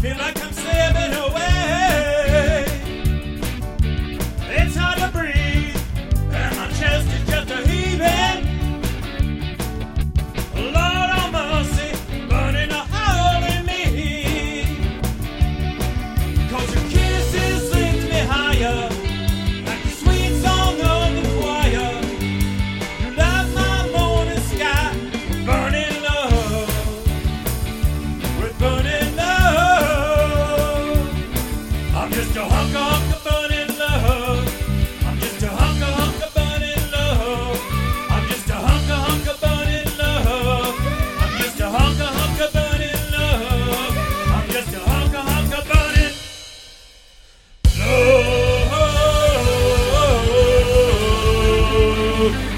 Feel like I'm slipping away. It's hard to breathe, and my chest is just a heaving. Lord of mercy, burning a hole in me. 'Cause your kisses lift me higher, like the sweet song of the choir. You light my morning sky with burning love, with burning love. I'm just a hunk of burning love. I'm just a hunk of burning love. I'm just a hunk of burning love. I'm just a hunk of burning love. I'm just a hunk of burning love.